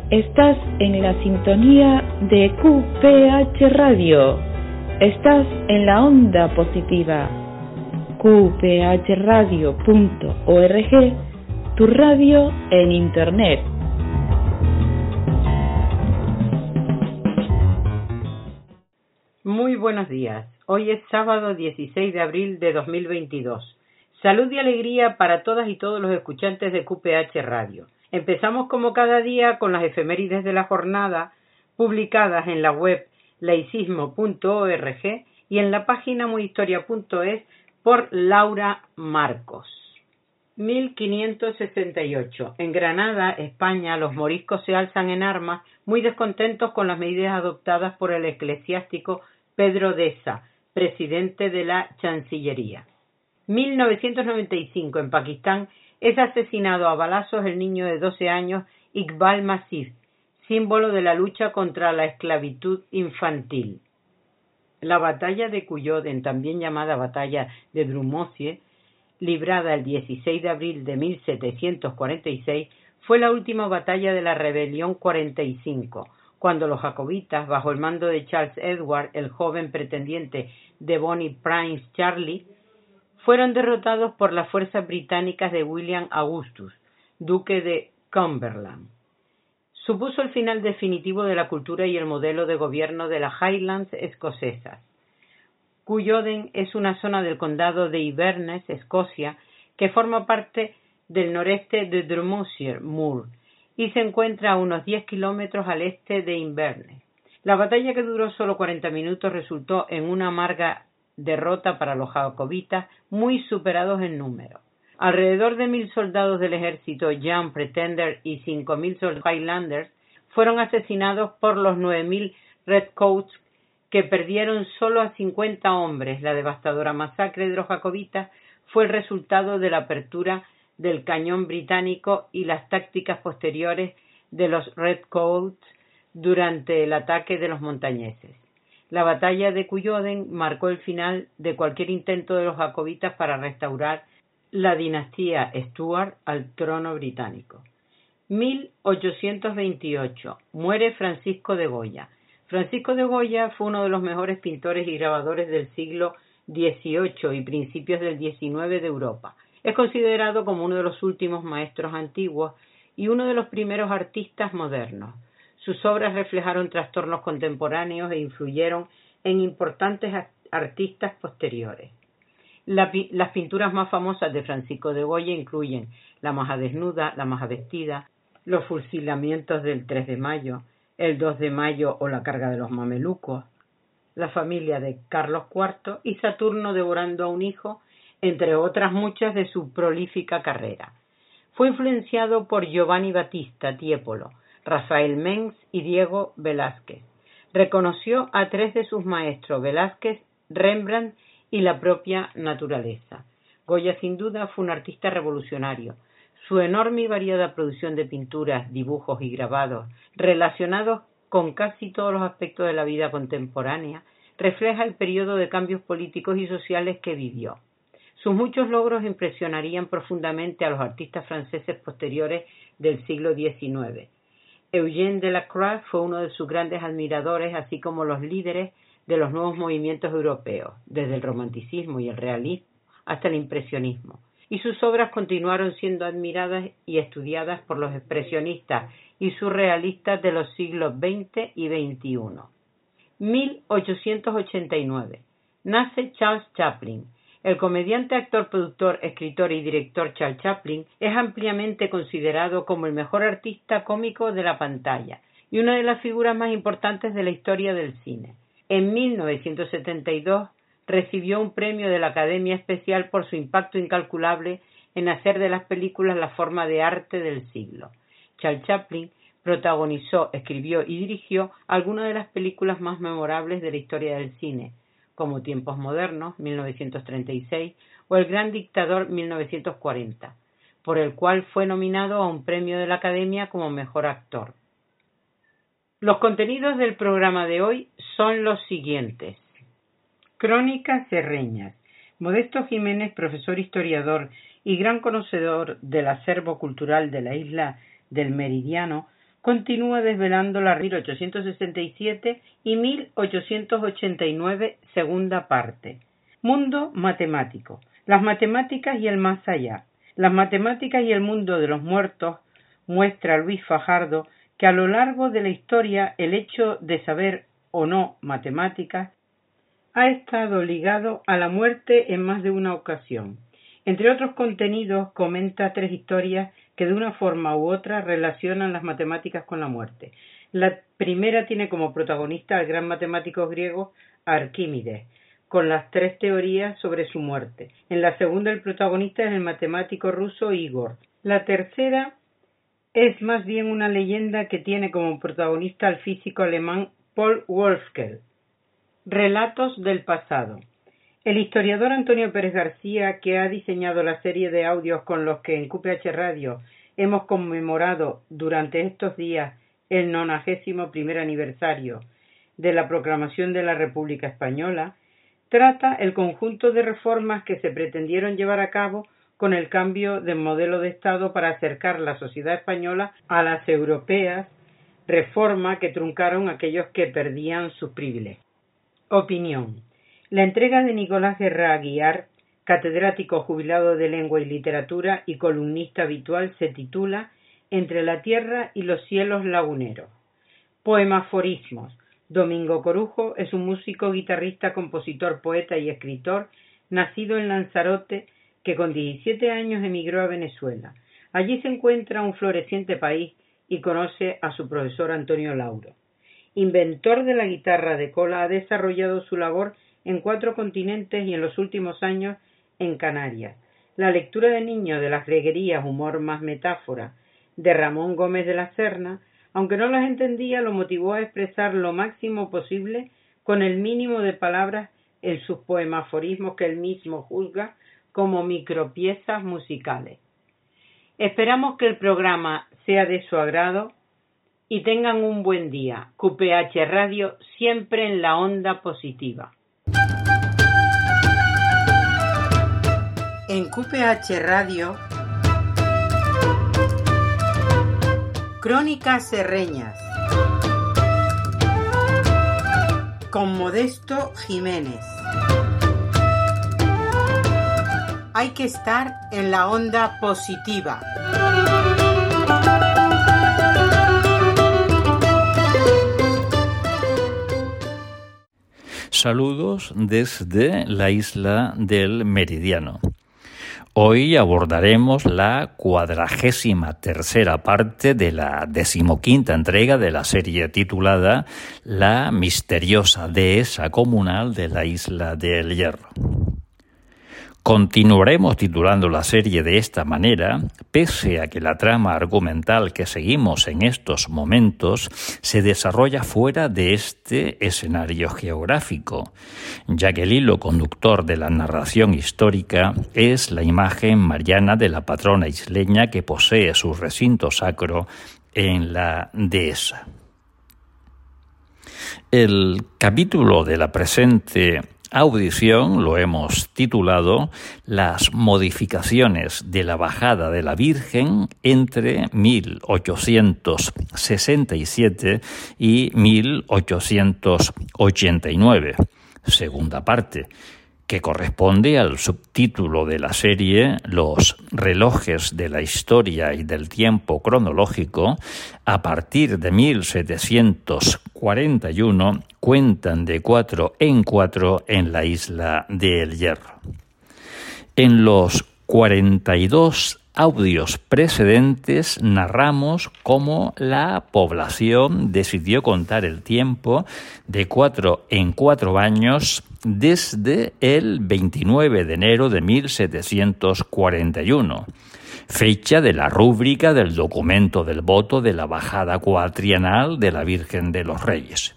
Estás en la sintonía de QPH Radio. Estás en la onda positiva. qphradio.org, tu radio en internet. Muy buenos días. Hoy es sábado 16 de abril de 2022. Salud y alegría para todas y todos los escuchantes de QPH Radio. Empezamos como cada día con las efemérides de la jornada publicadas en la web laicismo.org y en la página muyhistoria.es por Laura Marcos. 1568. En Granada, España, los moriscos se alzan en armas muy descontentos con las medidas adoptadas por el eclesiástico Pedro Deza, presidente de la Chancillería. 1995. En Pakistán es asesinado a balazos el niño de 12 años Iqbal Masih, símbolo de la lucha contra la esclavitud infantil. La batalla de Culloden, también llamada batalla de Drumosier, librada el 16 de abril de 1746, fue la última batalla de la rebelión 45, cuando los jacobitas, bajo el mando de Charles Edward, el joven pretendiente de Bonnie Prince Charlie, fueron derrotados por las fuerzas británicas de William Augustus, duque de Cumberland. Supuso el final definitivo de la cultura y el modelo de gobierno de las Highlands escocesas. Culloden es una zona del condado de Inverness, Escocia, que forma parte del noreste de Drumosier Moor y se encuentra a unos 10 kilómetros al este de Inverness. La batalla, que duró solo 40 minutos, resultó en una amarga derrota para los jacobitas, muy superados en número. Alrededor de 1,000 soldados del ejército Young Pretender y 5,000 soldados Highlanders fueron asesinados por los 9,000 Redcoats, que perdieron solo a 50 hombres. La devastadora masacre de los jacobitas fue el resultado de la apertura del cañón británico y las tácticas posteriores de los Redcoats durante el ataque de los montañeses. La batalla de Culloden marcó el final de cualquier intento de los jacobitas para restaurar la dinastía Stuart al trono británico. 1828. Muere Francisco de Goya. Francisco de Goya fue uno de los mejores pintores y grabadores del siglo XVIII y principios del XIX de Europa. Es considerado como uno de los últimos maestros antiguos y uno de los primeros artistas modernos. Sus obras reflejaron trastornos contemporáneos e influyeron en importantes artistas posteriores. Las pinturas más famosas de Francisco de Goya incluyen La maja desnuda, La maja vestida, Los fusilamientos del 3 de mayo, el 2 de mayo o La carga de los mamelucos, La familia de Carlos IV y Saturno devorando a un hijo, entre otras muchas de su prolífica carrera. Fue influenciado por Giovanni Battista Tiepolo, Rafael Mengs y Diego Velázquez. Reconoció a 3 de sus maestros, Velázquez, Rembrandt y la propia naturaleza. Goya sin duda fue un artista revolucionario. Su enorme y variada producción de pinturas, dibujos y grabados, relacionados con casi todos los aspectos de la vida contemporánea, refleja el periodo de cambios políticos y sociales que vivió. Sus muchos logros impresionarían profundamente a los artistas franceses posteriores del siglo XIX. Eugène Delacroix fue uno de sus grandes admiradores, así como los líderes de los nuevos movimientos europeos, desde el romanticismo y el realismo hasta el impresionismo, y sus obras continuaron siendo admiradas y estudiadas por los expresionistas y surrealistas de los siglos XX y XXI. 1889. Nace Charles Chaplin. El comediante, actor, productor, escritor y director Charles Chaplin es ampliamente considerado como el mejor artista cómico de la pantalla y una de las figuras más importantes de la historia del cine. En 1972 recibió un premio de la Academia Especial por su impacto incalculable en hacer de las películas la forma de arte del siglo. Charles Chaplin protagonizó, escribió y dirigió algunas de las películas más memorables de la historia del cine, como Tiempos modernos, 1936, o El gran dictador, 1940, por el cual fue nominado a un premio de la Academia como mejor actor. Los contenidos del programa de hoy son los siguientes. Crónicas serreñas. Modesto Jiménez, profesor historiador y gran conocedor del acervo cultural de la isla del Meridiano, continúa desvelando la 1867 y 1889, segunda parte. Mundo matemático. Las matemáticas y el más allá. Las matemáticas y el mundo de los muertos, muestra Luis Fajardo que a lo largo de la historia el hecho de saber o no matemáticas ha estado ligado a la muerte en más de una ocasión. Entre otros contenidos, comenta 3 historias que de una forma u otra relacionan las matemáticas con la muerte. La primera tiene como protagonista al gran matemático griego Arquímedes, con las 3 teorías sobre su muerte. En la segunda el protagonista es el matemático ruso Igor. La tercera es más bien una leyenda que tiene como protagonista al físico alemán Paul Wolfskehl. Relatos del pasado. El historiador Antonio Pérez García, que ha diseñado la serie de audios con los que en QPH Radio hemos conmemorado durante estos días el 91º aniversario de la proclamación de la República Española, trata el conjunto de reformas que se pretendieron llevar a cabo con el cambio de modelo de Estado para acercar la sociedad española a las europeas, reforma que truncaron aquellos que perdían sus privilegios. Opinión. La entrega de Nicolás Guerra Aguiar, catedrático jubilado de Lengua y Literatura y columnista habitual, se titula Entre la tierra y los cielos laguneros. Poemaforismos. Domingo Corujo es un músico, guitarrista, compositor, poeta y escritor, nacido en Lanzarote, que con 17 años emigró a Venezuela. Allí se encuentra un floreciente país y conoce a su profesor Antonio Lauro. Inventor de la guitarra de cola, ha desarrollado su labor en 4 continentes y en los últimos años en Canarias. La lectura de niño de las greguerías, humor más metáfora, de Ramón Gómez de la Serna, aunque no las entendía, lo motivó a expresar lo máximo posible con el mínimo de palabras en sus poemaforismos que él mismo juzga como micropiezas musicales. Esperamos que el programa sea de su agrado y tengan un buen día. QPH Radio, siempre en la onda positiva. En QPH Radio, Crónicas Serreñas, con Modesto Jiménez. Hay que estar en la onda positiva. Saludos desde la isla del Meridiano. Hoy abordaremos la 43ª parte de la 15ª entrega de la serie titulada La misteriosa dehesa comunal de la isla del Hierro. Continuaremos titulando la serie de esta manera, pese a que la trama argumental que seguimos en estos momentos se desarrolla fuera de este escenario geográfico, ya que el hilo conductor de la narración histórica es la imagen mariana de la patrona isleña que posee su recinto sacro en la dehesa. El capítulo de la presente audición lo hemos titulado Las modificaciones de la bajada de la Virgen entre 1867 y 1889, segunda parte, que corresponde al subtítulo de la serie Los relojes de la historia y del tiempo cronológico, a partir de 1741, cuentan de 4 en 4 en la isla de El Hierro. En los 42 audios precedentes narramos cómo la población decidió contar el tiempo de 4 en 4 años desde el 29 de enero de 1741, fecha de la rúbrica del documento del voto de la bajada cuatrienal de la Virgen de los Reyes.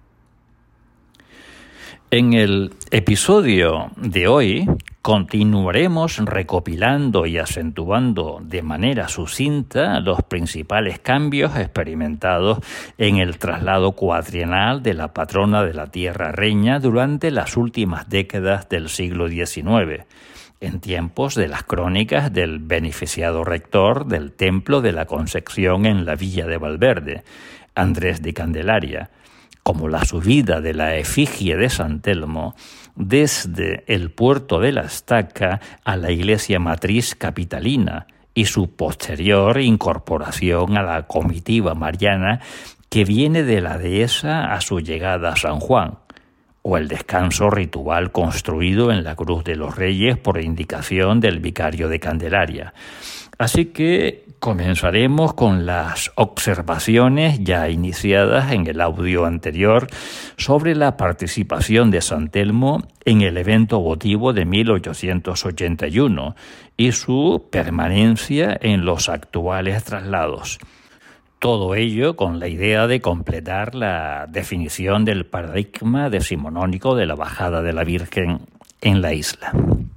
En el episodio de hoy continuaremos recopilando y acentuando de manera sucinta los principales cambios experimentados en el traslado cuatrienal de la patrona de la Tierra Reña durante las últimas décadas del siglo XIX, en tiempos de las crónicas del beneficiado rector del Templo de la Concepción en la Villa de Valverde, Andrés de Candelaria, como la subida de la efigie de San Telmo desde el puerto de la Estaca a la iglesia matriz capitalina y su posterior incorporación a la comitiva mariana que viene de la dehesa a su llegada a San Juan, o el descanso ritual construido en la Cruz de los Reyes por indicación del vicario de Candelaria. Así que comenzaremos con las observaciones ya iniciadas en el audio anterior sobre la participación de San Telmo en el evento votivo de 1881 y su permanencia en los actuales traslados. Todo ello con la idea de completar la definición del paradigma decimonónico de la bajada de la Virgen en la isla.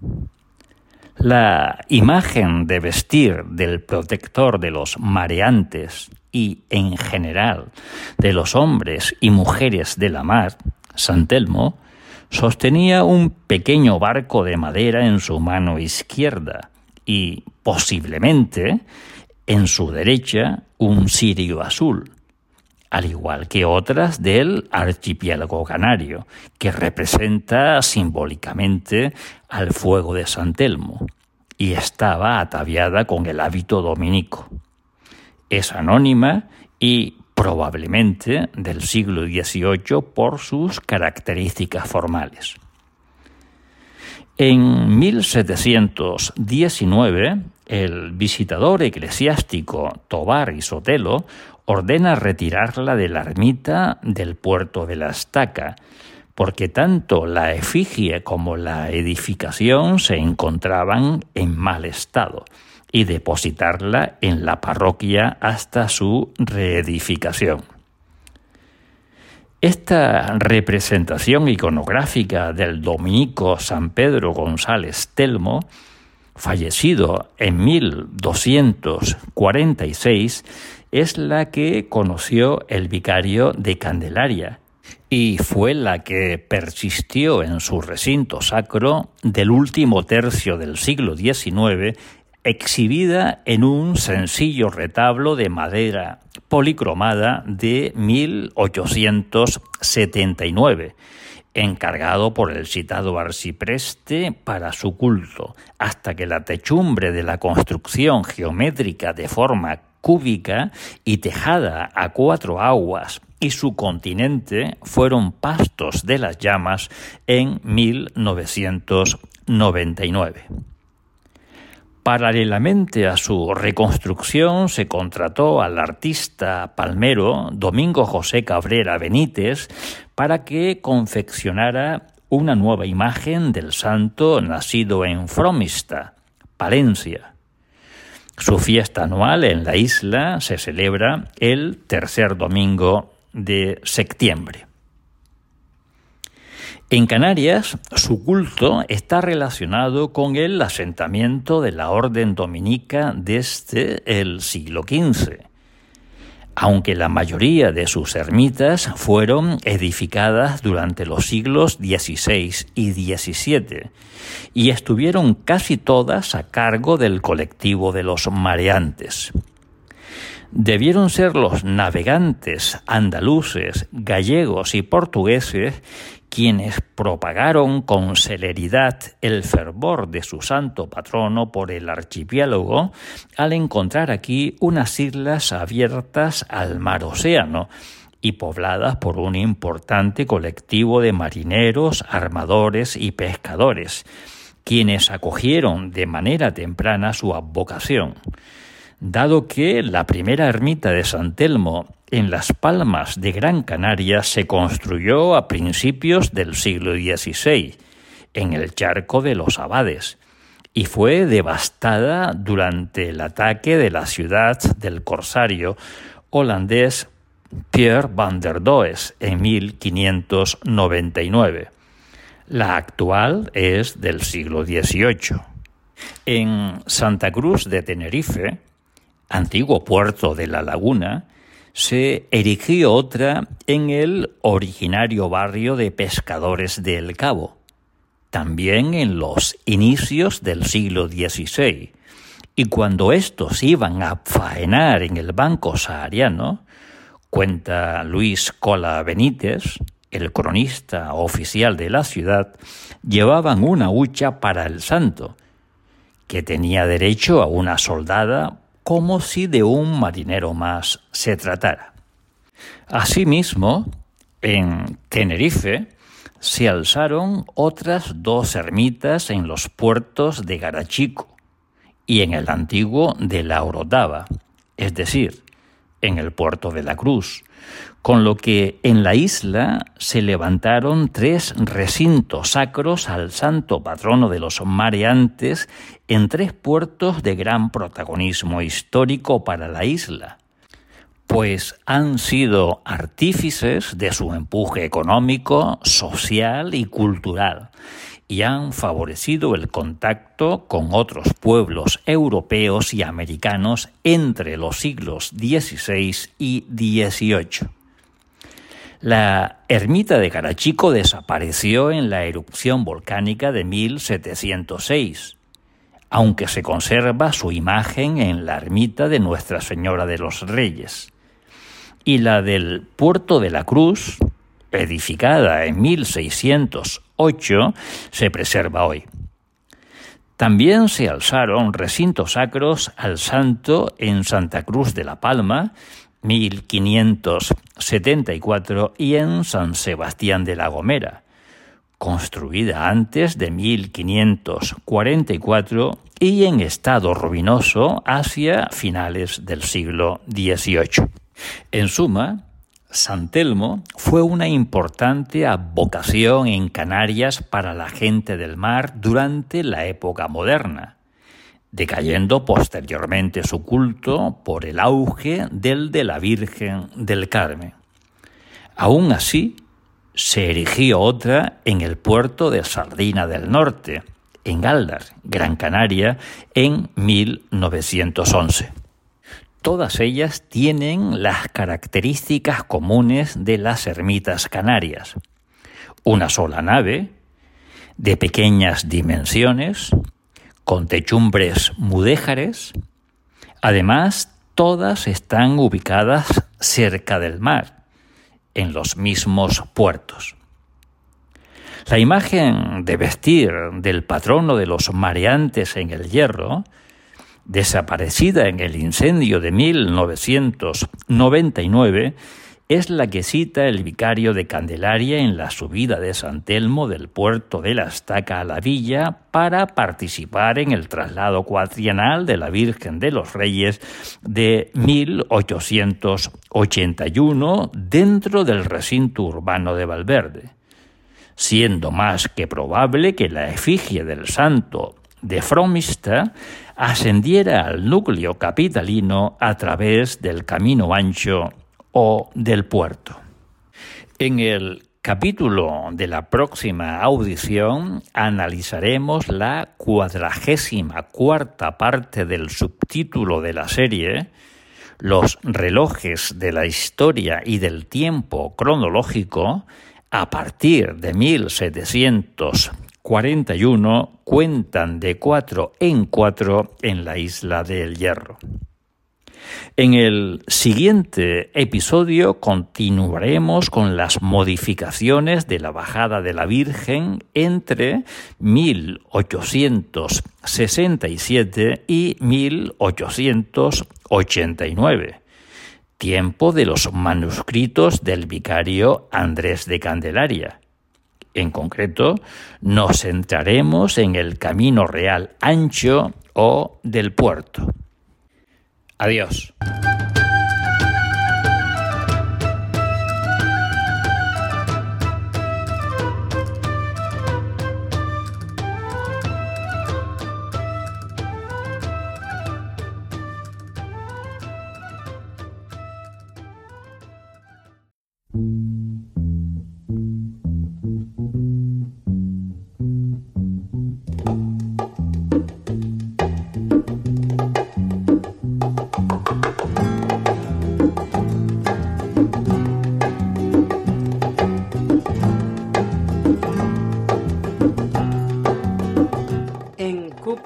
La imagen de vestir del protector de los mareantes y, en general, de los hombres y mujeres de la mar, San Telmo, sostenía un pequeño barco de madera en su mano izquierda y, posiblemente, en su derecha, un cirio azul, al igual que otras del archipiélago canario, que representa simbólicamente al fuego de San Telmo, y estaba ataviada con el hábito dominico. Es anónima y probablemente del siglo XVIII por sus características formales. En 1719, el visitador eclesiástico Tobar y Sotelo ordena retirarla de la ermita del puerto de la Estaca, porque tanto la efigie como la edificación se encontraban en mal estado, y depositarla en la parroquia hasta su reedificación. Esta representación iconográfica del dominico San Pedro González Telmo, fallecido en 1246, es la que conoció el vicario de Candelaria y fue la que persistió en su recinto sacro del último tercio del siglo XIX, exhibida en un sencillo retablo de madera policromada de 1879, encargado por el citado arcipreste para su culto, hasta que la techumbre de la construcción geométrica de forma cúbica y tejada a 4 aguas y su continente fueron pastos de las llamas en 1999. Paralelamente a su reconstrucción se contrató al artista palmero Domingo José Cabrera Benítez para que confeccionara una nueva imagen del santo nacido en Fromista, Palencia. Su fiesta anual en la isla se celebra el tercer domingo de septiembre. En Canarias, su culto está relacionado con el asentamiento de la orden dominica desde el siglo XV, aunque la mayoría de sus ermitas fueron edificadas durante los siglos XVI y XVII y estuvieron casi todas a cargo del colectivo de los mareantes. Debieron ser los navegantes andaluces, gallegos y portugueses quienes propagaron con celeridad el fervor de su santo patrono por el archipiélago al encontrar aquí unas islas abiertas al mar Océano y pobladas por un importante colectivo de marineros, armadores y pescadores, quienes acogieron de manera temprana su advocación. Dado que la primera ermita de San Telmo en Las Palmas de Gran Canaria se construyó a principios del siglo XVI, en el charco de los Abades, y fue devastada durante el ataque de la ciudad del corsario holandés Pierre van der Does en 1599. La actual es del siglo XVIII. En Santa Cruz de Tenerife, antiguo puerto de La Laguna, se erigió otra en el originario barrio de pescadores de El Cabo. también en los inicios del siglo XVI, y cuando estos iban a faenar en el Banco Sahariano, cuenta Luis Cola Benítez, el cronista oficial de la ciudad, llevaban una hucha para el santo, que tenía derecho a una soldada como si de un marinero más se tratara. Asimismo, en Tenerife se alzaron otras 2 ermitas en los puertos de Garachico y en el antiguo de La Orotava, es decir, en el puerto de la Cruz, con lo que en la isla se levantaron 3 recintos sacros al santo patrono de los mareantes en 3 puertos de gran protagonismo histórico para la isla, pues han sido artífices de su empuje económico, social y cultural, y han favorecido el contacto con otros pueblos europeos y americanos entre los siglos XVI y XVIII. La ermita de Garachico desapareció en la erupción volcánica de 1706, aunque se conserva su imagen en la ermita de Nuestra Señora de los Reyes. Y la del Puerto de la Cruz, edificada en 1608, se preserva hoy. También se alzaron recintos sacros al santo en Santa Cruz de la Palma, 1574, y en San Sebastián de la Gomera, construida antes de 1544 y en estado ruinoso hacia finales del siglo XVIII. En suma, San Telmo fue una importante advocación en Canarias para la gente del mar durante la época moderna, decayendo posteriormente su culto por el auge del de la Virgen del Carmen. Aún así, se erigió otra en el puerto de Sardina del Norte, en Galdar, Gran Canaria, en 1911. Todas ellas tienen las características comunes de las ermitas canarias: una sola nave, de pequeñas dimensiones, con techumbres mudéjares. Además, todas están ubicadas cerca del mar, en los mismos puertos. La imagen de vestir del patrono de los mareantes en el Hierro, desaparecida en el incendio de 1999, es la que cita el vicario de Candelaria en la subida de San Telmo del puerto de la Estaca a la villa para participar en el traslado cuatrienal de la Virgen de los Reyes de 1881 dentro del recinto urbano de Valverde, siendo más que probable que la efigie del santo de Fromista ascendiera al núcleo capitalino a través del Camino Ancho o del puerto. En el capítulo de la próxima audición analizaremos la 44ª parte del subtítulo de la serie, Los relojes de la historia y del tiempo cronológico, a partir de 1741, cuentan de 4 en 4 en la isla del Hierro. En el siguiente episodio continuaremos con las modificaciones de la bajada de la Virgen entre 1867 y 1889, tiempo de los manuscritos del vicario Andrés de Candelaria. En concreto, nos centraremos en el Camino Real Ancho o del puerto. Adiós.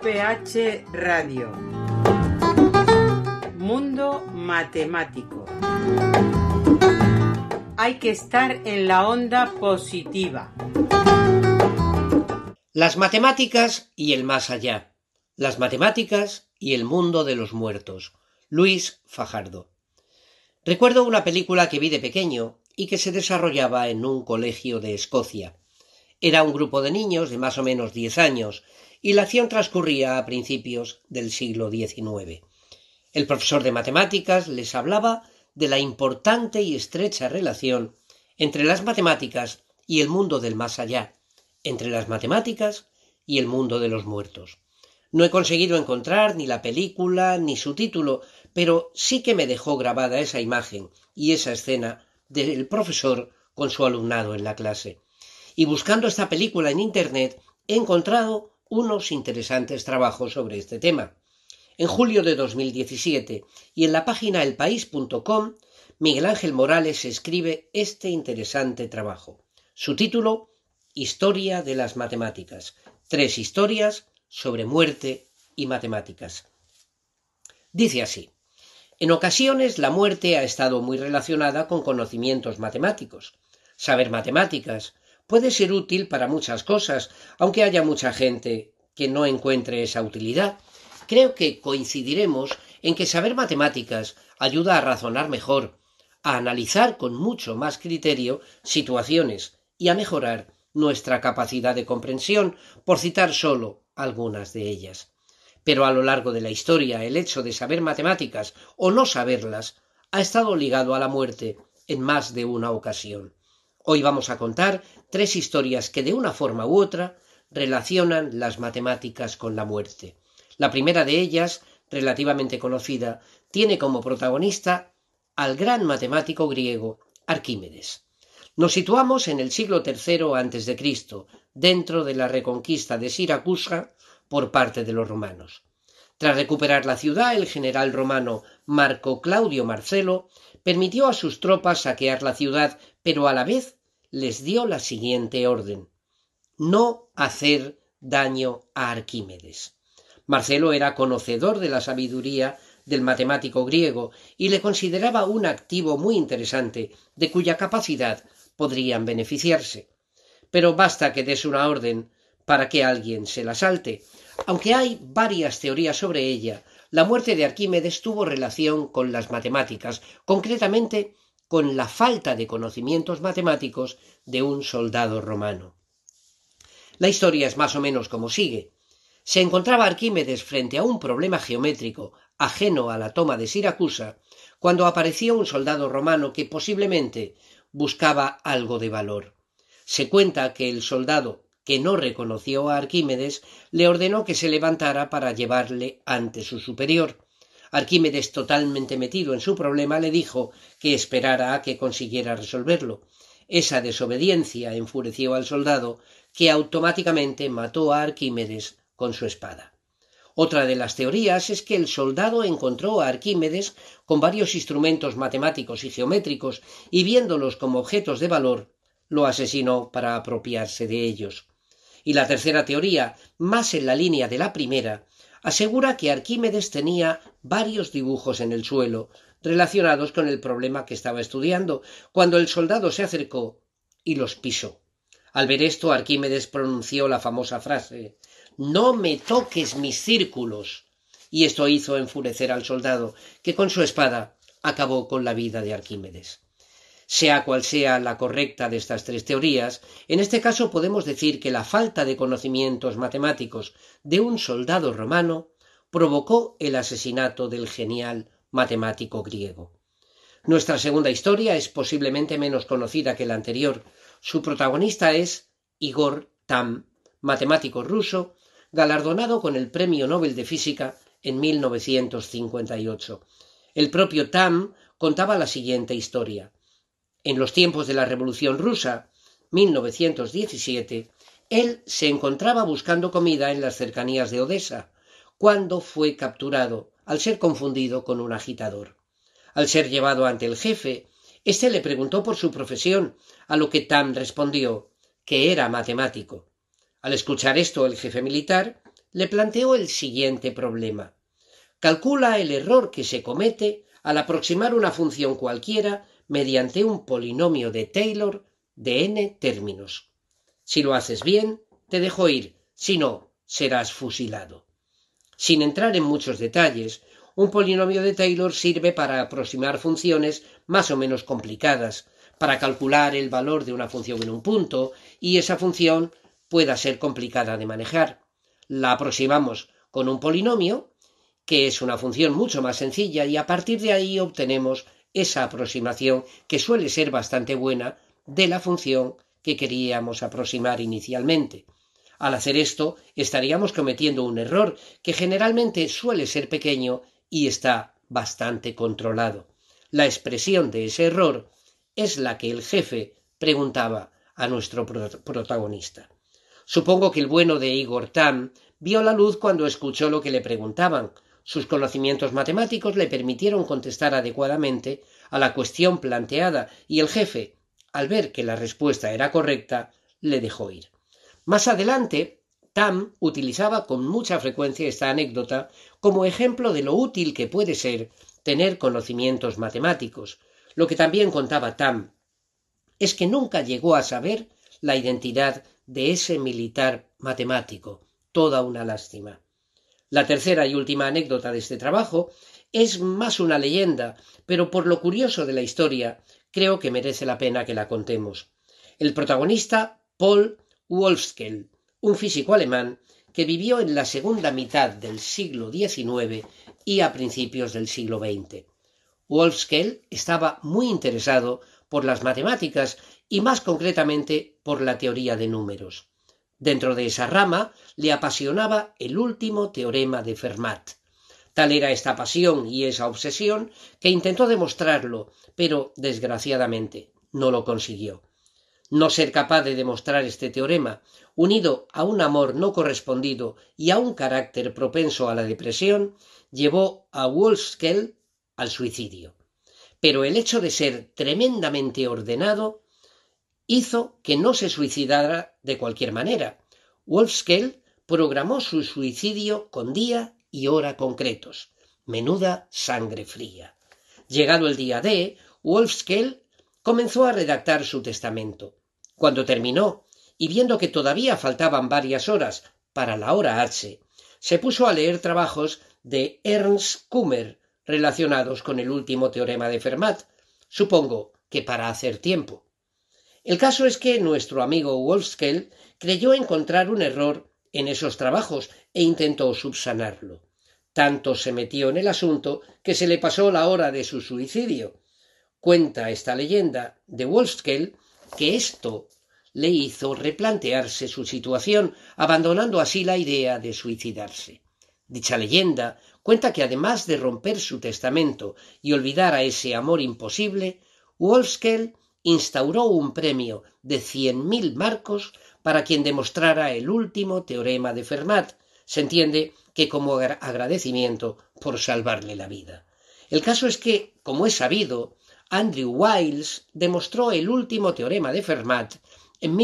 QPH Radio. Mundo matemático. Hay que estar en la onda positiva. Las matemáticas y el más allá. Las matemáticas y el mundo de los muertos. Luis Fajardo. Recuerdo una película que vi de pequeño y que se desarrollaba en un colegio de Escocia. Era un grupo de niños de más o menos 10 años y la acción transcurría a principios del siglo XIX. El profesor de matemáticas les hablaba de la importante y estrecha relación entre las matemáticas y el mundo del más allá, entre las matemáticas y el mundo de los muertos. No he conseguido encontrar ni la película ni su título, pero sí que me dejó grabada esa imagen y esa escena del profesor con su alumnado en la clase. Y buscando esta película en internet he encontrado unos interesantes trabajos sobre este tema. En julio de 2017 y en la página elpaís.com, Miguel Ángel Morales escribe este interesante trabajo. Su título: Historia de las matemáticas. 3 historias sobre muerte y matemáticas. Dice así: en ocasiones la muerte ha estado muy relacionada con conocimientos matemáticos. Saber matemáticas puede ser útil para muchas cosas, aunque haya mucha gente que no encuentre esa utilidad. Creo que coincidiremos en que saber matemáticas ayuda a razonar mejor, a analizar con mucho más criterio situaciones y a mejorar nuestra capacidad de comprensión, por citar solo algunas de ellas. Pero a lo largo de la historia, el hecho de saber matemáticas o no saberlas ha estado ligado a la muerte en más de una ocasión. Hoy vamos a contar 3 historias que de una forma u otra relacionan las matemáticas con la muerte. La primera de ellas, relativamente conocida, tiene como protagonista al gran matemático griego Arquímedes. Nos situamos en el siglo III a.C., dentro de la reconquista de Siracusa por parte de los romanos. Tras recuperar la ciudad, el general romano Marco Claudio Marcelo permitió a sus tropas saquear la ciudad, pero a la vez les dio la siguiente orden: no hacer daño a Arquímedes. Marcelo era conocedor de la sabiduría del matemático griego y le consideraba un activo muy interesante de cuya capacidad podrían beneficiarse. Pero basta que des una orden para que alguien se la salte. Aunque hay varias teorías sobre ella, la muerte de Arquímedes tuvo relación con las matemáticas, concretamente con la falta de conocimientos matemáticos de un soldado romano. La historia es más o menos como sigue. Se encontraba Arquímedes frente a un problema geométrico ajeno a la toma de Siracusa cuando apareció un soldado romano que posiblemente buscaba algo de valor. Se cuenta que el soldado, que no reconoció a Arquímedes, le ordenó que se levantara para llevarle ante su superior. Arquímedes, totalmente metido en su problema, le dijo que esperara a que consiguiera resolverlo. Esa desobediencia enfureció al soldado, que automáticamente mató a Arquímedes con su espada. Otra de las teorías es que el soldado encontró a Arquímedes con varios instrumentos matemáticos y geométricos y, viéndolos como objetos de valor, lo asesinó para apropiarse de ellos. Y la tercera teoría, más en la línea de la primera, asegura que Arquímedes tenía varios dibujos en el suelo relacionados con el problema que estaba estudiando, cuando el soldado se acercó y los pisó. Al ver esto, Arquímedes pronunció la famosa frase: «No me toques mis círculos», y esto hizo enfurecer al soldado, que con su espada acabó con la vida de Arquímedes. Sea cual sea la correcta de estas 3 teorías, en este caso podemos decir que la falta de conocimientos matemáticos de un soldado romano provocó el asesinato del genial matemático griego. Nuestra segunda historia es posiblemente menos conocida que la anterior. Su protagonista es Igor Tamm, matemático ruso, galardonado con el Premio Nobel de Física en 1958. El propio Tamm contaba la siguiente historia. En los tiempos de la Revolución Rusa, 1917, él se encontraba buscando comida en las cercanías de Odessa, cuando fue capturado al ser confundido con un agitador. Al ser llevado ante el jefe, éste le preguntó por su profesión, a lo que Tamm respondió que era matemático. Al escuchar esto, el jefe militar le planteó el siguiente problema. Calcula el error que se comete al aproximar una función cualquiera mediante un polinomio de Taylor de n términos. Si lo haces bien, te dejo ir, si no, serás fusilado. Sin entrar en muchos detalles, un polinomio de Taylor sirve para aproximar funciones más o menos complicadas, para calcular el valor de una función en un punto, y esa función pueda ser complicada de manejar. La aproximamos con un polinomio, que es una función mucho más sencilla, y a partir de ahí obtenemos esa aproximación que suele ser bastante buena de la función que queríamos aproximar inicialmente. Al hacer esto, estaríamos cometiendo un error que generalmente suele ser pequeño y está bastante controlado. La expresión de ese error es la que el jefe preguntaba a nuestro protagonista. Supongo que el bueno de Igor Tamm vio la luz cuando escuchó lo que le preguntaban. Sus conocimientos matemáticos le permitieron contestar adecuadamente a la cuestión planteada y el jefe, al ver que la respuesta era correcta, le dejó ir. Más adelante, Tamm utilizaba con mucha frecuencia esta anécdota como ejemplo de lo útil que puede ser tener conocimientos matemáticos. Lo que también contaba Tamm es que nunca llegó a saber la identidad de ese militar matemático. Toda una lástima. La tercera y última anécdota de este trabajo es más una leyenda, pero por lo curioso de la historia, creo que merece la pena que la contemos. El protagonista, Paul Wolfskehl, un físico alemán que vivió en la segunda mitad del siglo XIX y a principios del siglo XX. Wolfskehl estaba muy interesado por las matemáticas y más concretamente por la teoría de números. Dentro de esa rama le apasionaba el último teorema de Fermat. Tal era esta pasión y esa obsesión que intentó demostrarlo, pero desgraciadamente no lo consiguió. No ser capaz de demostrar este teorema, unido a un amor no correspondido y a un carácter propenso a la depresión, llevó a Wolfskehl al suicidio. Pero el hecho de ser tremendamente ordenado hizo que no se suicidara de cualquier manera. Wolfskehl programó su suicidio con día y hora concretos. Menuda sangre fría. Llegado el día D, Wolfskehl comenzó a redactar su testamento. Cuando terminó, y viendo que todavía faltaban varias horas para la hora H, se puso a leer trabajos de Ernst Kummer relacionados con el último teorema de Fermat, supongo que para hacer tiempo. El caso es que nuestro amigo Wolfskehl creyó encontrar un error en esos trabajos e intentó subsanarlo. Tanto se metió en el asunto que se le pasó la hora de su suicidio. Cuenta esta leyenda de Wolfskehl que esto le hizo replantearse su situación, abandonando así la idea de suicidarse. Dicha leyenda cuenta que además de romper su testamento y olvidar a ese amor imposible, Wolfskehl instauró un premio de 100.000 marcos para quien demostrara el último teorema de Fermat. Se entiende que como agradecimiento por salvarle la vida. El caso es que, como es sabido, Andrew Wiles demostró el último teorema de Fermat en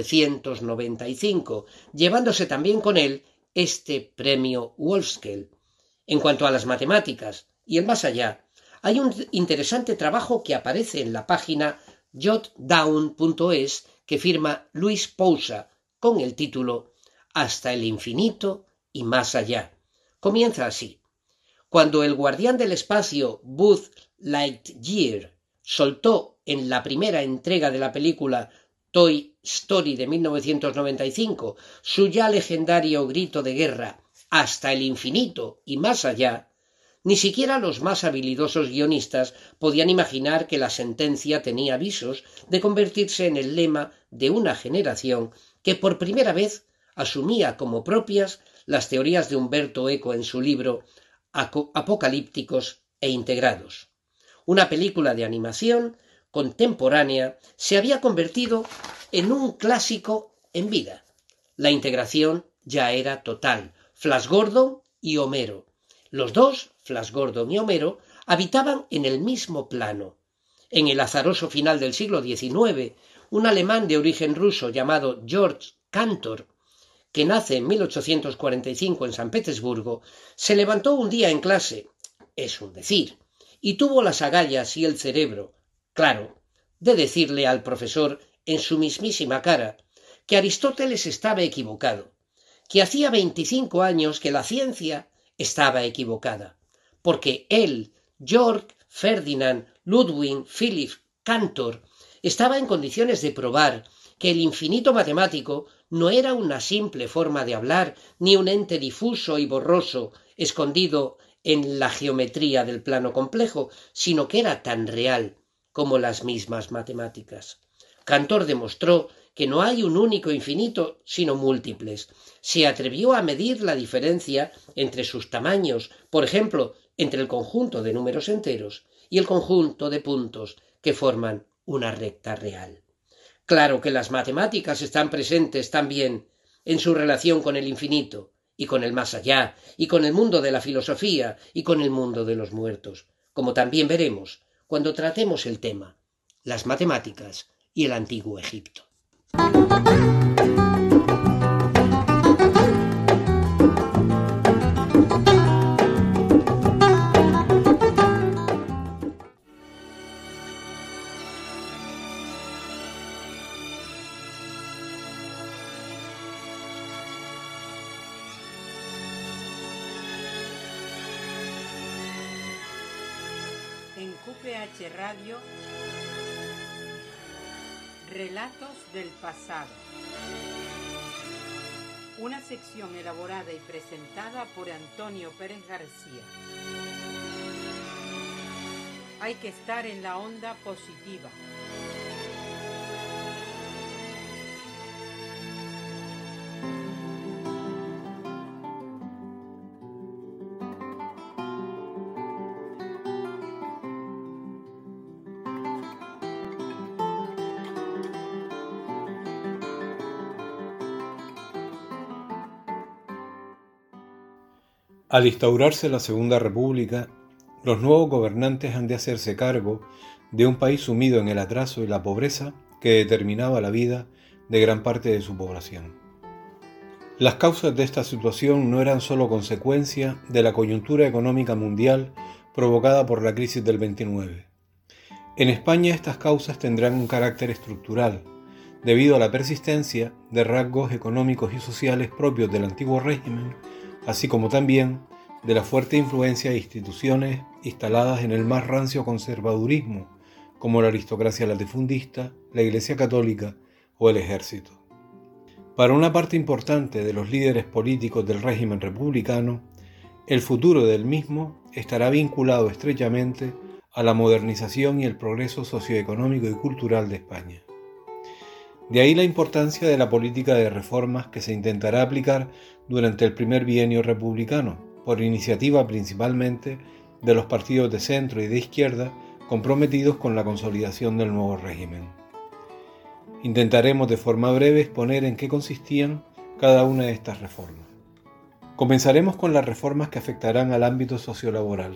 1995, llevándose también con él este premio Wolfskehl. En cuanto a las matemáticas y el más allá, hay un interesante trabajo que aparece en la página jotdown.es que firma Luis Pousa con el título Hasta el infinito y más allá. Comienza así. Cuando el guardián del espacio Buzz Lightyear soltó en la primera entrega de la película Toy Story de 1995 su ya legendario grito de guerra hasta el infinito y más allá, ni siquiera los más habilidosos guionistas podían imaginar que la sentencia tenía visos de convertirse en el lema de una generación que por primera vez asumía como propias las teorías de Umberto Eco en su libro Apocalípticos e integrados. Una película de animación contemporánea se había convertido en un clásico en vida. La integración ya era total. Flash Gordon y Homero. Los dos, Flash Gordon y Homero, habitaban en el mismo plano. En el azaroso final del siglo XIX, un alemán de origen ruso llamado George Cantor que nace en 1845 en San Petersburgo, se levantó un día en clase, es un decir, y tuvo las agallas y el cerebro, claro, de decirle al profesor en su mismísima cara que Aristóteles estaba equivocado, que hacía 25 años que la ciencia estaba equivocada, porque él, Georg Ferdinand Ludwig Philipp Cantor, estaba en condiciones de probar que el infinito matemático no era una simple forma de hablar, ni un ente difuso y borroso escondido en la geometría del plano complejo, sino que era tan real como las mismas matemáticas. Cantor demostró que no hay un único infinito, sino múltiples. Se atrevió a medir la diferencia entre sus tamaños, por ejemplo, entre el conjunto de números enteros y el conjunto de puntos que forman una recta real. Claro que las matemáticas están presentes también en su relación con el infinito y con el más allá, y con el mundo de la filosofía y con el mundo de los muertos, como también veremos cuando tratemos el tema, las matemáticas y el antiguo Egipto. En QPH Radio, Relatos del Pasado. Una sección elaborada y presentada por Antonio Pérez García. Hay que estar en la onda positiva. Al instaurarse la Segunda República, los nuevos gobernantes han de hacerse cargo de un país sumido en el atraso y la pobreza que determinaba la vida de gran parte de su población. Las causas de esta situación no eran solo consecuencia de la coyuntura económica mundial provocada por la crisis del 29. En España estas causas tendrán un carácter estructural, debido a la persistencia de rasgos económicos y sociales propios del antiguo régimen, así como también de la fuerte influencia de instituciones instaladas en el más rancio conservadurismo, como la aristocracia latifundista, la Iglesia Católica o el ejército. Para una parte importante de los líderes políticos del régimen republicano, el futuro del mismo estará vinculado estrechamente a la modernización y el progreso socioeconómico y cultural de España. De ahí la importancia de la política de reformas que se intentará aplicar durante el primer bienio republicano, por iniciativa principalmente de los partidos de centro y de izquierda comprometidos con la consolidación del nuevo régimen. Intentaremos de forma breve exponer en qué consistían cada una de estas reformas. Comenzaremos con las reformas que afectarán al ámbito sociolaboral.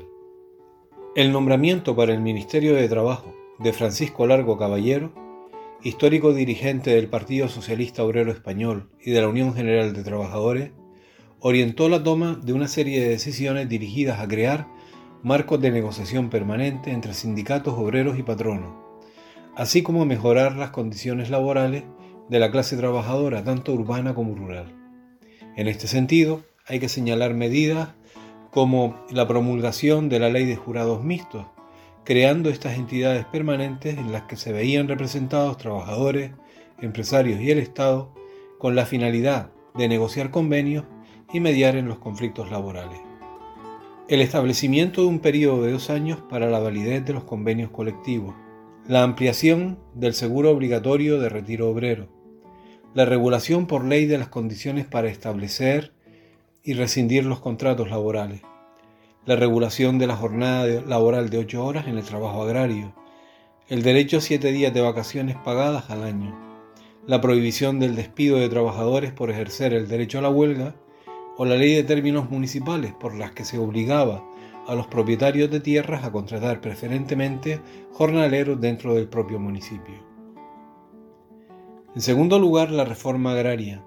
El nombramiento para el Ministerio de Trabajo de Francisco Largo Caballero, histórico dirigente del Partido Socialista Obrero Español y de la Unión General de Trabajadores, orientó la toma de una serie de decisiones dirigidas a crear marcos de negociación permanente entre sindicatos, obreros y patronos, así como a mejorar las condiciones laborales de la clase trabajadora, tanto urbana como rural. En este sentido, hay que señalar medidas como la promulgación de la Ley de Jurados Mixtos, creando estas entidades permanentes en las que se veían representados trabajadores, empresarios y el Estado con la finalidad de negociar convenios y mediar en los conflictos laborales. El establecimiento de un periodo de 2 años para la validez de los convenios colectivos, la ampliación del seguro obligatorio de retiro obrero, la regulación por ley de las condiciones para establecer y rescindir los contratos laborales, la regulación de la jornada laboral de 8 horas en el trabajo agrario, el derecho a 7 días de vacaciones pagadas al año, la prohibición del despido de trabajadores por ejercer el derecho a la huelga o la ley de términos municipales por las que se obligaba a los propietarios de tierras a contratar preferentemente jornaleros dentro del propio municipio. En segundo lugar, la reforma agraria,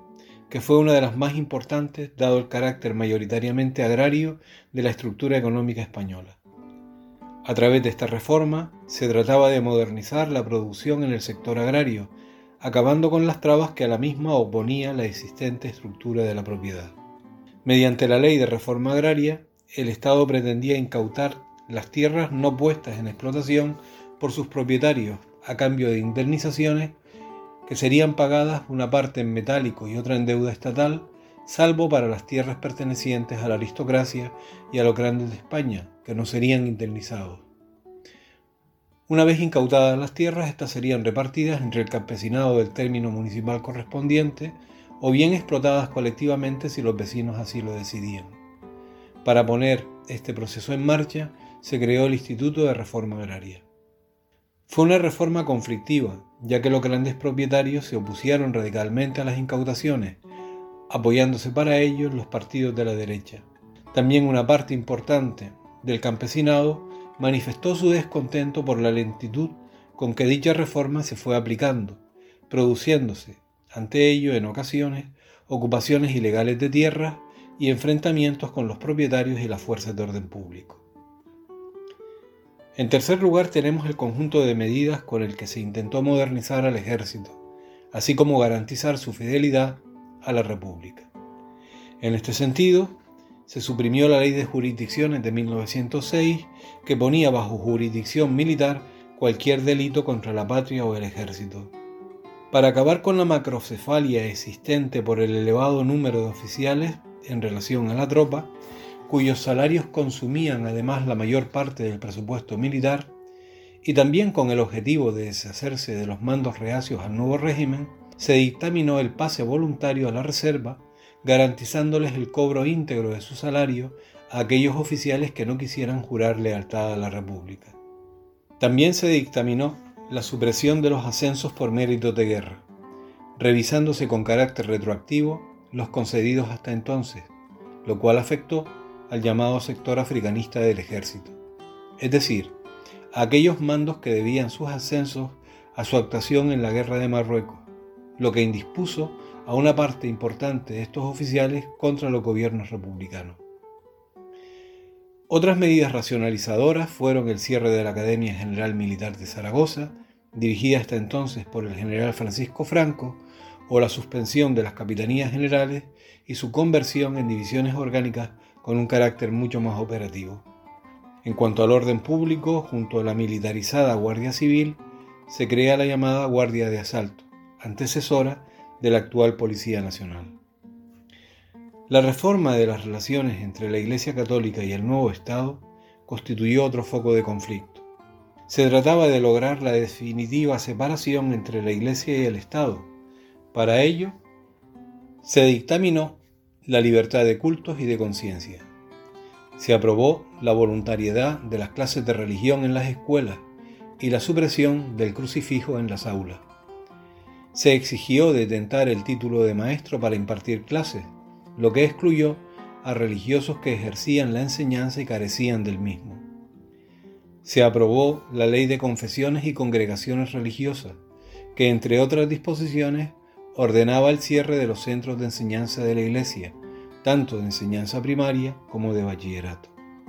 que fue una de las más importantes dado el carácter mayoritariamente agrario de la estructura económica española. A través de esta reforma se trataba de modernizar la producción en el sector agrario, acabando con las trabas que a la misma oponía la existente estructura de la propiedad. Mediante la Ley de Reforma Agraria, el Estado pretendía incautar las tierras no puestas en explotación por sus propietarios a cambio de indemnizaciones que serían pagadas una parte en metálico y otra en deuda estatal, salvo para las tierras pertenecientes a la aristocracia y a los grandes de España, que no serían indemnizados. Una vez incautadas las tierras, estas serían repartidas entre el campesinado del término municipal correspondiente o bien explotadas colectivamente si los vecinos así lo decidían. Para poner este proceso en marcha, se creó el Instituto de Reforma Agraria. Fue una reforma conflictiva, ya que los grandes propietarios se opusieron radicalmente a las incautaciones, apoyándose para ello los partidos de la derecha. También una parte importante del campesinado manifestó su descontento por la lentitud con que dicha reforma se fue aplicando, produciéndose, ante ello, en ocasiones, ocupaciones ilegales de tierras y enfrentamientos con los propietarios y las fuerzas de orden público. En tercer lugar, tenemos el conjunto de medidas con el que se intentó modernizar al ejército, así como garantizar su fidelidad a la República. En este sentido, se suprimió la Ley de Jurisdicciones de 1906, que ponía bajo jurisdicción militar cualquier delito contra la patria o el ejército. Para acabar con la macrocefalia existente por el elevado número de oficiales en relación a la tropa, cuyos salarios consumían además la mayor parte del presupuesto militar, y también con el objetivo de deshacerse de los mandos reacios al nuevo régimen, se dictaminó el pase voluntario a la reserva, garantizándoles el cobro íntegro de su salario a aquellos oficiales que no quisieran jurar lealtad a la República. También se dictaminó la supresión de los ascensos por méritos de guerra, revisándose con carácter retroactivo los concedidos hasta entonces, lo cual afectó al llamado sector africanista del ejército, es decir, a aquellos mandos que debían sus ascensos a su actuación en la guerra de Marruecos, lo que indispuso a una parte importante de estos oficiales contra los gobiernos republicanos. Otras medidas racionalizadoras fueron el cierre de la Academia General Militar de Zaragoza, dirigida hasta entonces por el general Francisco Franco, o la suspensión de las capitanías generales y su conversión en divisiones orgánicas con un carácter mucho más operativo. En cuanto al orden público, junto a la militarizada Guardia Civil, se crea la llamada Guardia de Asalto, antecesora de la actual Policía Nacional. La reforma de las relaciones entre la Iglesia Católica y el nuevo Estado constituyó otro foco de conflicto. Se trataba de lograr la definitiva separación entre la Iglesia y el Estado. Para ello, se dictaminó la libertad de cultos y de conciencia. Se aprobó la voluntariedad de las clases de religión en las escuelas y la supresión del crucifijo en las aulas. Se exigió detentar el título de maestro para impartir clases, lo que excluyó a religiosos que ejercían la enseñanza y carecían del mismo. Se aprobó la Ley de Confesiones y Congregaciones Religiosas, que, entre otras disposiciones, ordenaba el cierre de los centros de enseñanza de la Iglesia, tanto de enseñanza primaria como de bachillerato.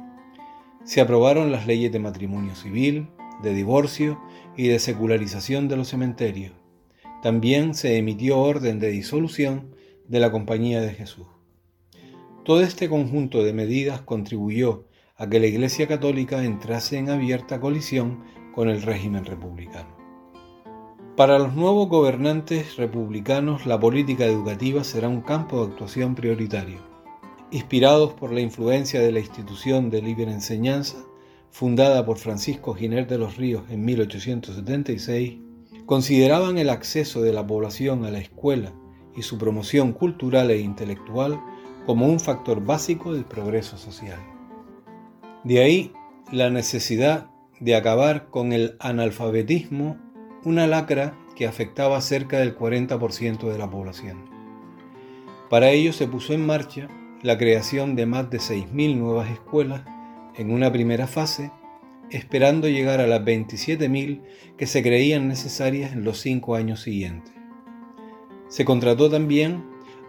Se aprobaron las leyes de matrimonio civil, de divorcio y de secularización de los cementerios. También se emitió orden de disolución de la Compañía de Jesús. Todo este conjunto de medidas contribuyó a que la Iglesia Católica entrase en abierta colisión con el régimen republicano. Para los nuevos gobernantes republicanos, la política educativa será un campo de actuación prioritario. Inspirados por la influencia de la institución de libre enseñanza, fundada por Francisco Giner de los Ríos en 1876, consideraban el acceso de la población a la escuela y su promoción cultural e intelectual como un factor básico del progreso social. De ahí la necesidad de acabar con el analfabetismo, una lacra que afectaba a cerca del 40% de la población. Para ello se puso en marcha la creación de más de 6.000 nuevas escuelas en una primera fase, esperando llegar a las 27.000 que se creían necesarias en los 5 años siguientes. Se contrató también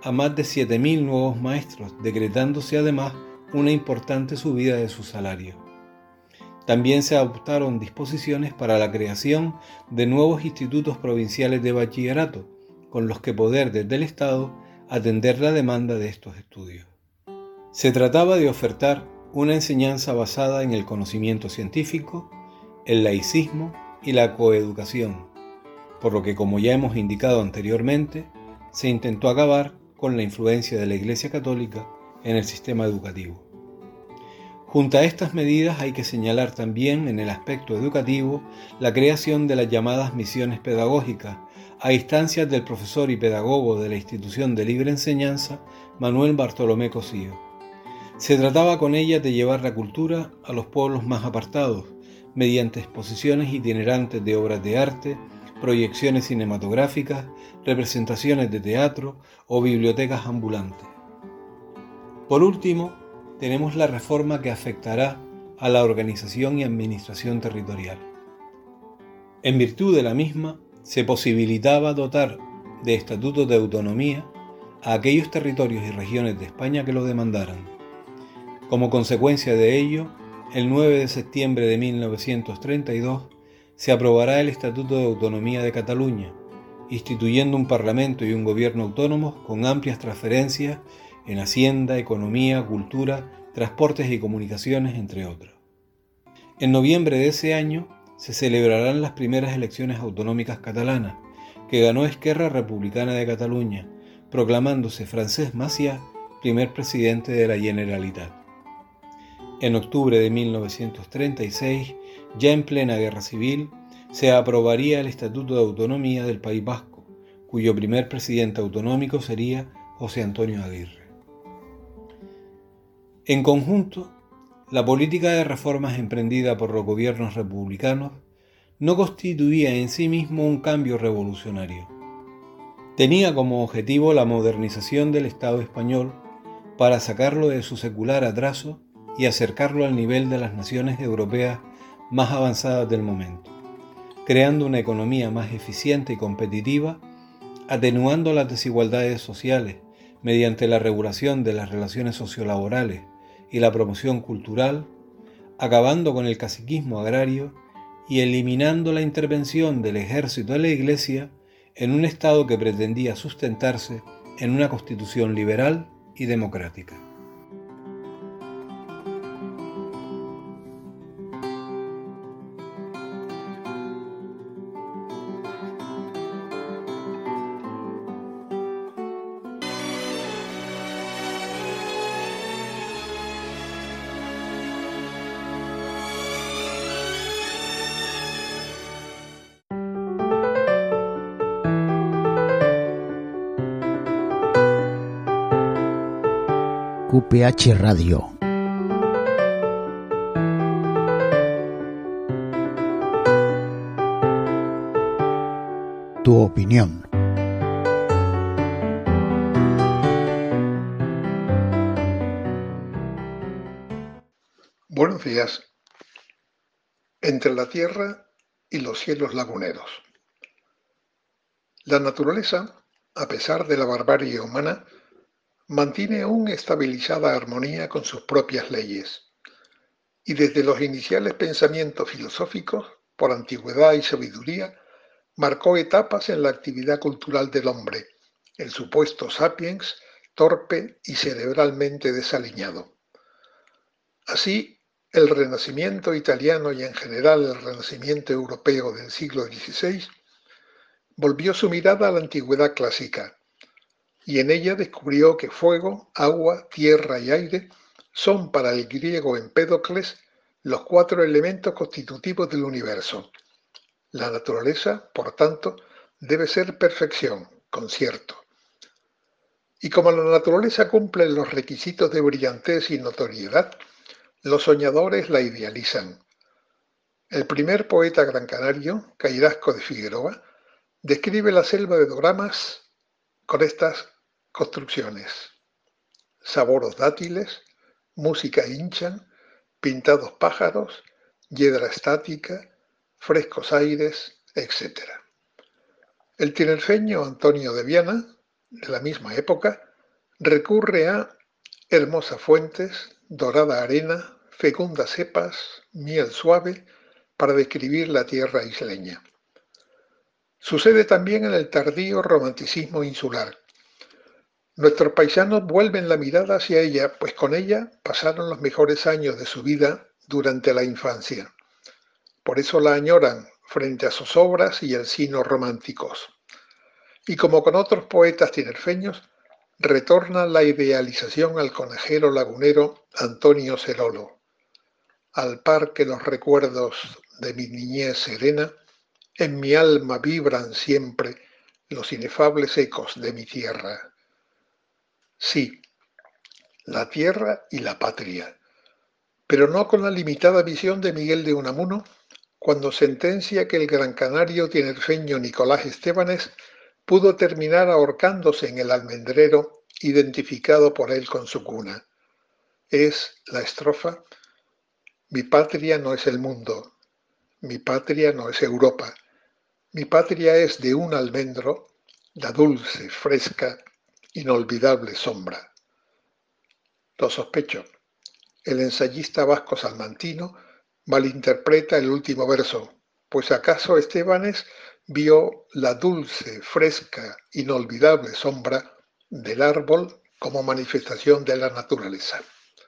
a más de 7.000 nuevos maestros, decretándose además una importante subida de su salario. También se adoptaron disposiciones para la creación de nuevos institutos provinciales de bachillerato, con los que poder desde el Estado atender la demanda de estos estudios. Se trataba de ofertar una enseñanza basada en el conocimiento científico, el laicismo y la coeducación, por lo que, como ya hemos indicado anteriormente, se intentó acabar con la influencia de la Iglesia Católica en el sistema educativo. Junto a estas medidas hay que señalar también en el aspecto educativo la creación de las llamadas misiones pedagógicas, a instancias del profesor y pedagogo de la Institución de Libre Enseñanza, Manuel Bartolomé Cosío. Se trataba con ellas de llevar la cultura a los pueblos más apartados, mediante exposiciones itinerantes de obras de arte, proyecciones cinematográficas, representaciones de teatro o bibliotecas ambulantes. Por último, tenemos la reforma que afectará a la organización y administración territorial. En virtud de la misma, se posibilitaba dotar de estatutos de autonomía a aquellos territorios y regiones de España que lo demandaran. Como consecuencia de ello, el 9 de septiembre de 1932 se aprobará el Estatuto de Autonomía de Cataluña, instituyendo un Parlamento y un gobierno autónomos con amplias transferencias en Hacienda, Economía, Cultura, Transportes y Comunicaciones, entre otros. En noviembre de ese año se celebrarán las primeras elecciones autonómicas catalanas, que ganó Esquerra Republicana de Cataluña, proclamándose Francesc Macià primer presidente de la Generalitat. En octubre de 1936, ya en plena guerra civil, se aprobaría el Estatuto de Autonomía del País Vasco, cuyo primer presidente autonómico sería José Antonio Aguirre. En conjunto, la política de reformas emprendida por los gobiernos republicanos no constituía en sí mismo un cambio revolucionario. Tenía como objetivo la modernización del Estado español para sacarlo de su secular atraso y acercarlo al nivel de las naciones europeas más avanzadas del momento, creando una economía más eficiente y competitiva, atenuando las desigualdades sociales mediante la regulación de las relaciones sociolaborales y la promoción cultural, acabando con el caciquismo agrario y eliminando la intervención del ejército de la Iglesia en un Estado que pretendía sustentarse en una constitución liberal y democrática. QPH Radio. Tu opinión. Buenos días. Entre la tierra y los cielos laguneros. La naturaleza, a pesar de la barbarie humana, mantiene aún estabilizada armonía con sus propias leyes, y desde los iniciales pensamientos filosóficos, por antigüedad y sabiduría, marcó etapas en la actividad cultural del hombre, el supuesto sapiens, torpe y cerebralmente desaliñado. Así, el Renacimiento italiano y en general el Renacimiento europeo del siglo XVI volvió su mirada a la antigüedad clásica, y en ella descubrió que fuego, agua, tierra y aire son para el griego Empédocles los 4 elementos constitutivos del universo. La naturaleza, por tanto, debe ser perfección, concierto. Y como la naturaleza cumple los requisitos de brillantez y notoriedad, los soñadores la idealizan. El primer poeta gran canario, Cairasco de Figueroa, describe la selva de Doramas con estas construcciones: saboros dátiles, música hinchan, pintados pájaros, hiedra estática, frescos aires, etc. El tinerfeño Antonio de Viana, de la misma época, recurre a hermosas fuentes, dorada arena, fecundas cepas, miel suave, para describir la tierra isleña. Sucede también en el tardío romanticismo insular. Nuestros paisanos vuelven la mirada hacia ella, pues con ella pasaron los mejores años de su vida durante la infancia. Por eso la añoran frente a sus obras y el sino románticos. Y como con otros poetas tinerfeños, retorna la idealización al conejero lagunero Antonio Cerolo. Al par que los recuerdos de mi niñez serena, en mi alma vibran siempre los inefables ecos de mi tierra. Sí, la tierra y la patria, pero no con la limitada visión de Miguel de Unamuno, cuando sentencia que el gran canario tinerfeño Nicolás Estebanes pudo terminar ahorcándose en el almendrero identificado por él con su cuna. Es la estrofa: mi patria no es el mundo, mi patria no es Europa, mi patria es de un almendro, la dulce, fresca, inolvidable sombra. Lo sospecho. El ensayista vasco salmantino malinterpreta el último verso, pues acaso Estebanes vio la dulce, fresca, inolvidable sombra del árbol como manifestación de la naturaleza.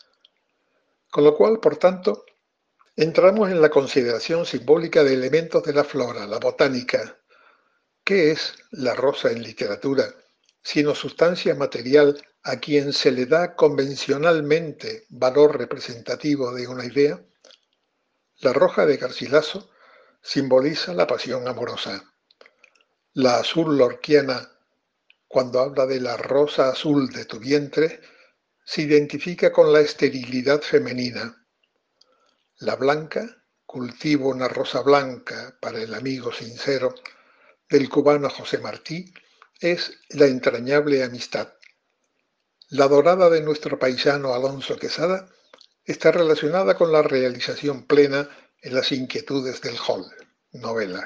Con lo cual, por tanto, entramos en la consideración simbólica de elementos de la flora, la botánica. ¿Qué es la rosa en literatura, sino sustancia material a quien se le da convencionalmente valor representativo de una idea? La roja de Garcilaso simboliza la pasión amorosa. La azul lorquiana, cuando habla de la rosa azul de tu vientre, se identifica con la esterilidad femenina. La blanca, cultivo una rosa blanca para el amigo sincero, del cubano José Martí, es la entrañable amistad. La dorada de nuestro paisano Alonso Quesada está relacionada con la realización plena en las inquietudes del Hall, novela.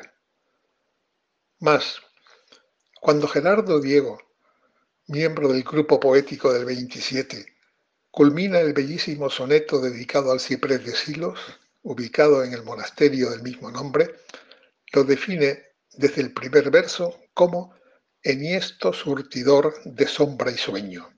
Más, cuando Gerardo Diego, miembro del grupo poético del 27, culmina el bellísimo soneto dedicado al ciprés de Silos, ubicado en el monasterio del mismo nombre, lo define desde el primer verso como enhiesto surtidor de sombra y sueño.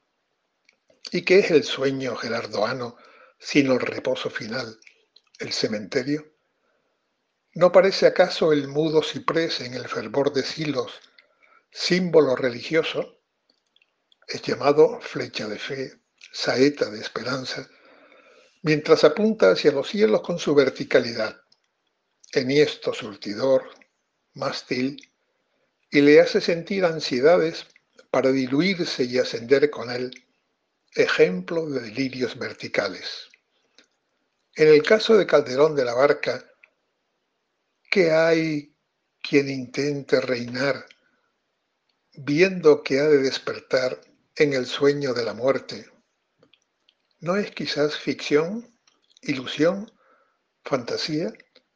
¿Y qué es el sueño gerardoano sino el reposo final, el cementerio? ¿No parece acaso el mudo ciprés en el fervor de Silos símbolo religioso? Es llamado flecha de fe, saeta de esperanza, mientras apunta hacia los cielos con su verticalidad, enhiesto surtidor, mástil, y le hace sentir ansiedades para diluirse y ascender con él, ejemplo de delirios verticales. En el caso de Calderón de la Barca, ¿qué hay quien intente reinar, viendo que ha de despertar en el sueño de la muerte? ¿No es quizás ficción, ilusión, fantasía?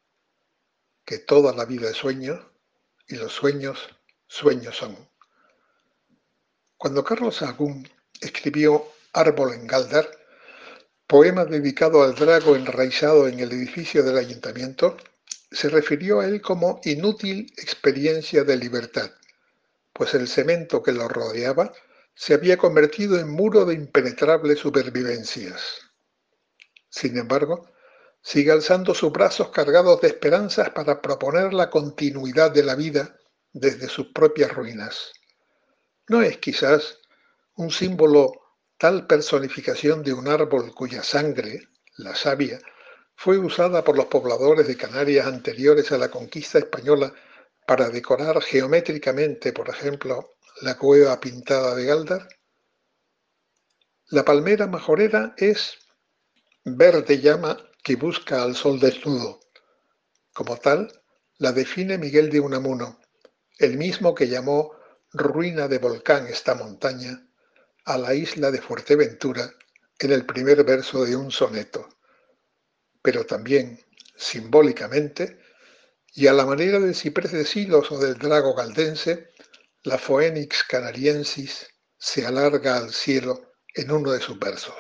Que toda la vida es sueño y los sueños, sueños son. Cuando Carlos Sahagún escribió Árbol en Gáldar, poema dedicado al drago enraizado en el edificio del ayuntamiento, se refirió a él como inútil experiencia de libertad, pues el cemento que lo rodeaba se había convertido en muro de impenetrables supervivencias. Sin embargo, sigue alzando sus brazos cargados de esperanzas para proponer la continuidad de la vida desde sus propias ruinas. ¿No es quizás un símbolo tal personificación de un árbol cuya sangre, la savia, fue usada por los pobladores de Canarias anteriores a la conquista española para decorar geométricamente, por ejemplo, la cueva pintada de Gáldar? La palmera majorera es verde llama que busca al sol desnudo. Como tal, la define Miguel de Unamuno, el mismo que llamó ruina de volcán esta montaña a la isla de Fuerteventura en el primer verso de un soneto, pero también, simbólicamente, y a la manera del ciprés de Silos o del drago galdense, la Phoenix canariensis se alarga al cielo en uno de sus versos.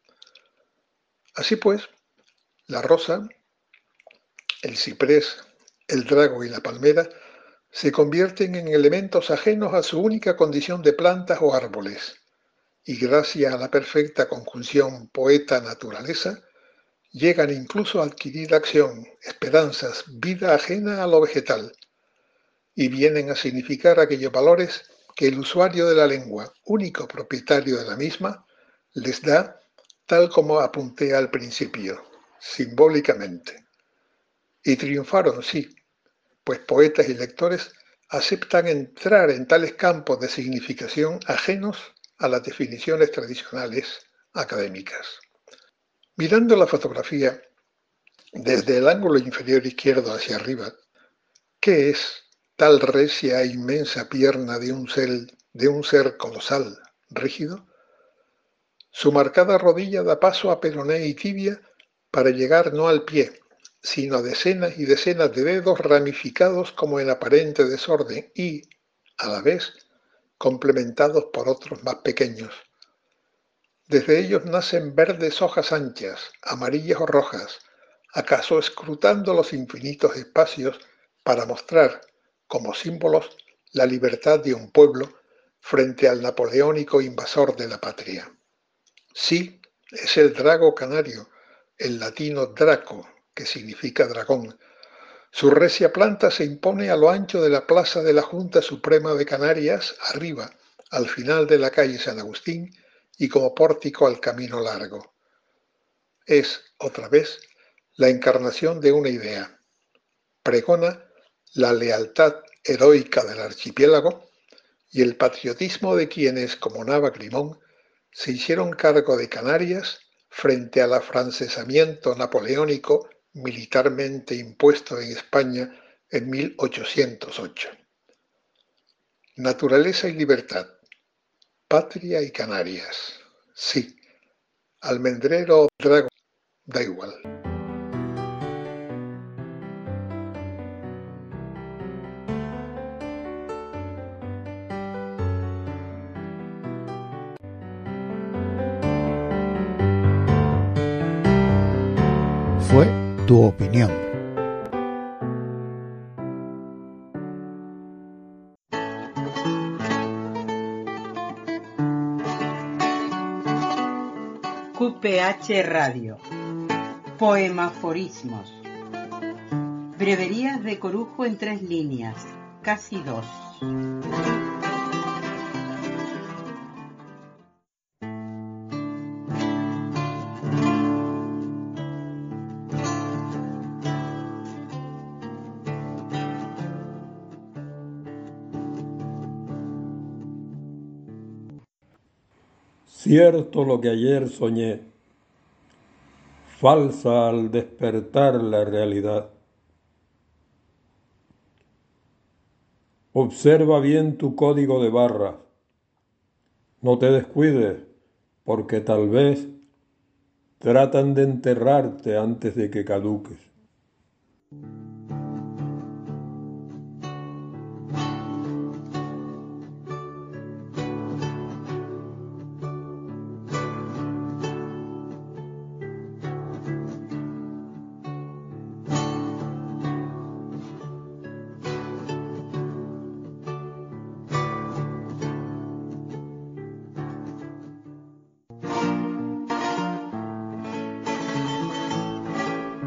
Así pues, la rosa, el ciprés, el drago y la palmera se convierten en elementos ajenos a su única condición de plantas o árboles, y gracias a la perfecta conjunción poeta-naturaleza, llegan incluso a adquirir acción, esperanzas, vida ajena a lo vegetal, y vienen a significar aquellos valores que el usuario de la lengua, único propietario de la misma, les da, tal como apunté al principio, simbólicamente. Y triunfaron, sí, pues poetas y lectores aceptan entrar en tales campos de significación ajenos a las definiciones tradicionales académicas. Mirando la fotografía desde el ángulo inferior izquierdo hacia arriba, ¿qué es tal recia e inmensa pierna de un ser colosal, rígido? Su marcada rodilla da paso a peroné y tibia para llegar no al pie, sino a decenas y decenas de dedos ramificados como en aparente desorden y, a la vez, complementados por otros más pequeños. Desde ellos nacen verdes hojas anchas, amarillas o rojas, acaso escrutando los infinitos espacios para mostrar, como símbolos, la libertad de un pueblo frente al napoleónico invasor de la patria. Sí, es el drago canario, el latino draco, que significa dragón. Su recia planta se impone a lo ancho de la plaza de la Junta Suprema de Canarias, arriba, al final de la calle San Agustín, y como pórtico al camino largo. Es, otra vez, la encarnación de una idea. Pregona la lealtad heroica del archipiélago y el patriotismo de quienes, como Návac Limón, se hicieron cargo de Canarias frente al afrancesamiento napoleónico militarmente impuesto en España en 1808. Naturaleza y libertad, patria y Canarias. Sí, almendrero o drago, da igual. Fue tu opinión. QPH Radio. Poemaforismos. Breverías de Corujo en 3 líneas, casi 2. Cierto lo que ayer soñé, falsa al despertar la realidad. Observa bien tu código de barras, no te descuides, porque tal vez tratan de enterrarte antes de que caduques.